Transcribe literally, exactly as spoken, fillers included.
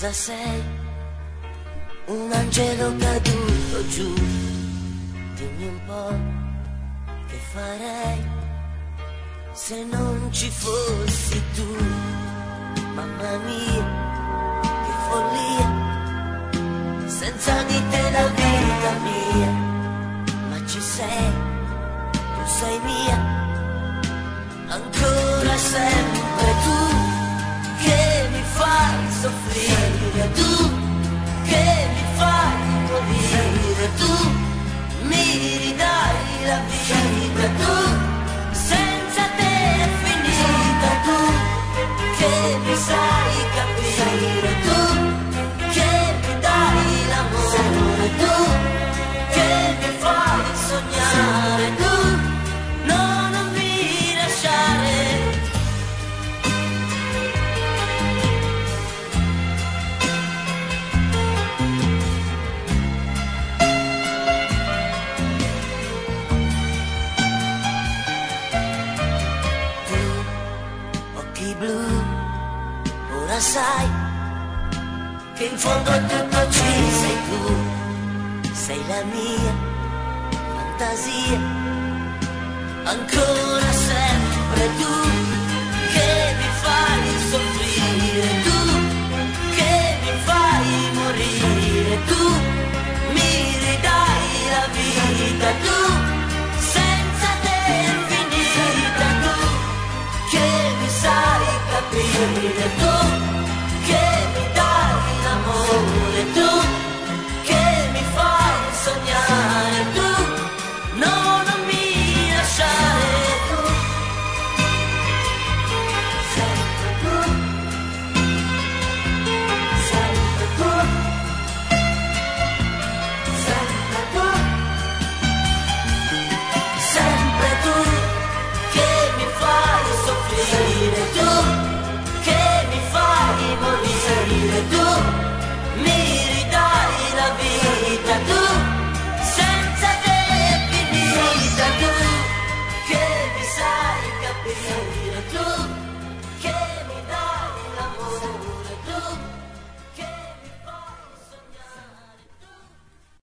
Cosa sei? Un angelo caduto giù. Dimmi un po' che farei se non ci fossi tu. Mamma mia, che follia, senza di te la vita mia. Ma ci sei, tu sei mia, ancora sempre tu, che mi fai soffrire, tu che mi fai morire, tu mi ridai la vita, tu senza te è finita, tu che mi sai capire, tu che mi dai l'amore, tu che mi fai sognare, tu no, non mi lasciare. Blu, ora sai che in fondo a tutto ci sei tu, sei la mia fantasia, ancora sempre tu, che mi fai soffrire, tu che mi fai morire, tu mi ridai la vita, tu senza te è finita, tu che mi sai capire, tu